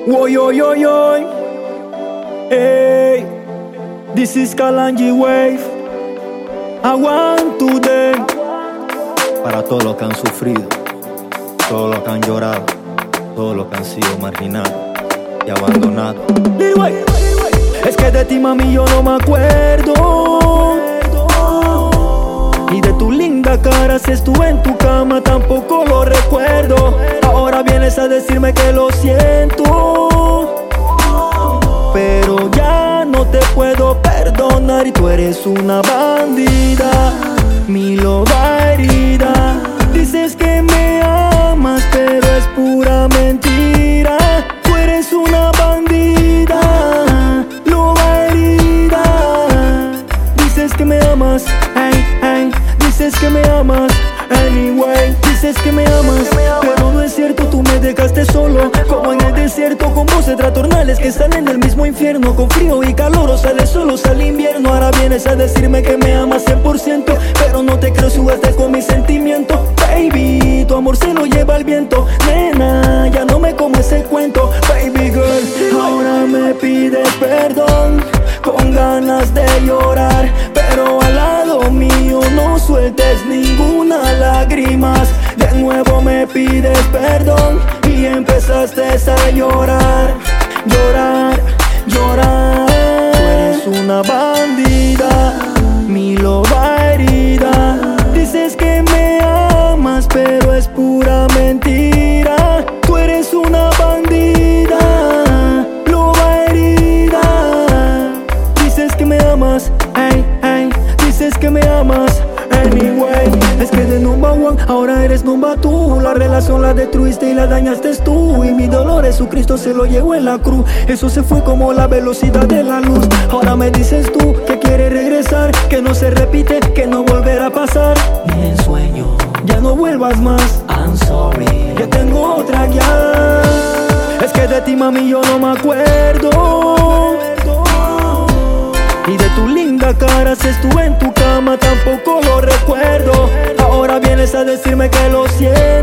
Woy, oy, oy, oy. Hey, this is Kalanji Wave. I want today. Para todos los que han sufrido, todos los que han llorado, todos los que han sido marginados y abandonados. Es que de ti, mami, yo no me acuerdo. Y de tu linda cara, si estuve en tu cama, tampoco lo recuerdo. Ahora vienes a decirme que lo siento, pero ya no te puedo perdonar. Y tú eres una bandida, mi loba herida. Dices que me amas, pero es pura mentira. Tú eres una bandida, loba herida. Dices que me amas, hey, hey. Dices que me amas, anyway. Dices que me amas, pero no es cierto. Tú me dejaste solo, como en el desierto, con voces tratornales que están en el mismo infierno. Con frío y calor, o sale solo, sale invierno. Ahora vienes a decirme que me amas 100%, pero no te creo, jugaste con mis sentimientos. Baby, tu amor se lo lleva el viento. Nena, ya no me como ese cuento. Baby girl, ahora me pides perdón, con ganas de llorar, pero al lado mío no sueltes ninguna lágrimas. De nuevo me pides perdón y empezaste a llorar, llorar, llorar. Tú eres una bandida, mi loba herida. Dices que me amas, pero es pura mentira. Tú eres una bandida, loba herida. Dices que me amas, hey, hey. Dices que me amas, anyway. Es que de number one, ahora eres number two. La relación la destruiste y la dañaste tú. Y mi dolor Jesucristo se lo llevó en la cruz. Eso se fue como la velocidad de la luz. Ahora me dices tú que quieres regresar, que no se repite, que no volverá a pasar. Ni en sueño, ya no vuelvas más, I'm sorry. ya tengo otra ya. Es que de ti, mami, yo no me acuerdo. Y de tu linda cara, si estuve en tu cama, tampoco lo recuerdo. Ahora vienes a decirme que lo siento,